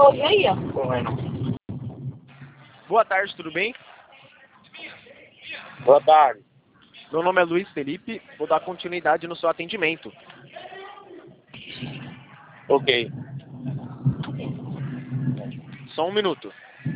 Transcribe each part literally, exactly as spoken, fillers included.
hoje aí, ó. Correndo. Boa tarde, tudo bem? Boa tarde. Meu nome é Luiz Felipe, vou dar continuidade no seu atendimento. Ok. Só um minuto.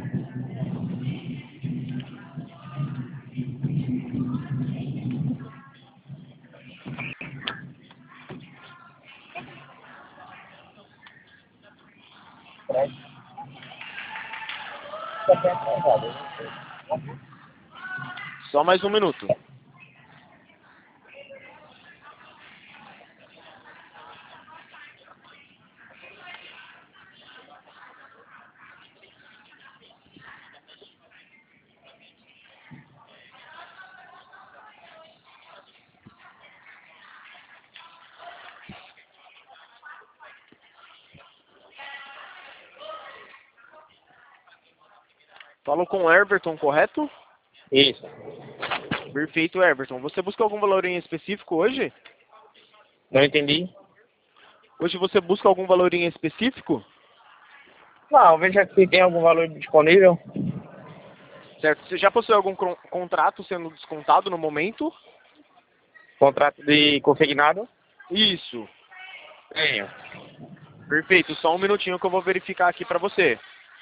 Só mais um minuto. Falo com o Everton, correto? Isso. Perfeito, Everton. Você busca algum valor em específico hoje? Não entendi. Hoje você busca algum valor em específico? Não, veja se tem algum valor disponível. Certo. Você já possui algum con- contrato sendo descontado no momento? Contrato de consignado? Isso. Tenho. Perfeito. Só um minutinho que eu vou verificar aqui para você.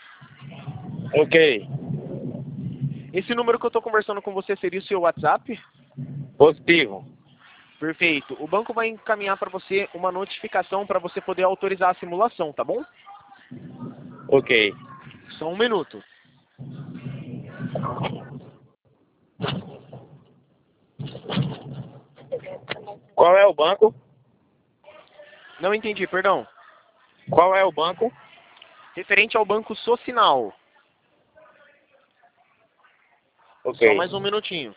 Ok. Esse número que eu estou conversando com você seria o seu WhatsApp? Positivo. Perfeito. O banco vai encaminhar para você uma notificação para você poder autorizar a simulação, tá bom? Ok. Só um minuto. Qual é o banco? Não entendi, perdão. Qual é o banco? Referente ao banco Socinal. Ok. Só mais um minutinho.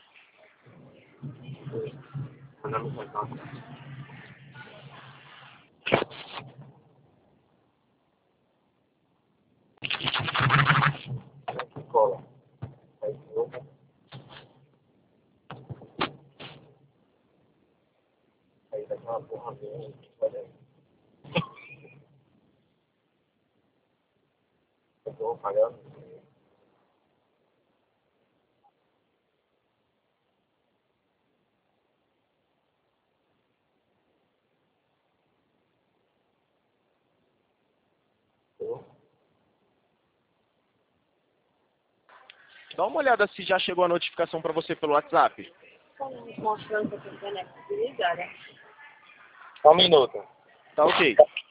Dá uma olhada se já chegou a notificação para você pelo WhatsApp. Mostrando que eu tô vendo aqui, ligar, né? Só um minuto. Tá ok.